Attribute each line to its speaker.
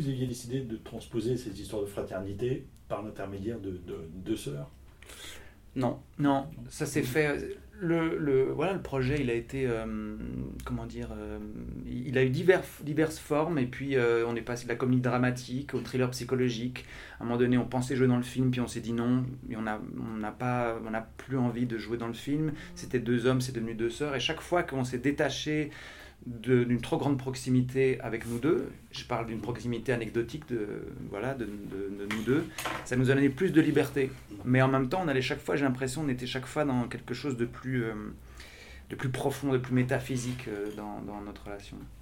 Speaker 1: vous aviez décidé de transposer ces histoires de fraternité par l'intermédiaire de deux sœurs?
Speaker 2: Non, ça s'est fait. Voilà, le projet, il a été, comment dire, il a eu diverses formes, et puis on est passé de la comédie dramatique au thriller psychologique. À un moment donné, on pensait jouer dans le film, puis on s'est dit non, et on n'a plus envie de jouer dans le film. C'était deux hommes, c'est devenu deux sœurs, et chaque fois qu'on s'est détaché d'une trop grande proximité avec nous deux, je parle d'une proximité anecdotique de nous deux, ça nous a donné plus de liberté. Mais en même temps, j'ai l'impression, on était chaque fois dans quelque chose de plus profond, de plus métaphysique dans notre relation.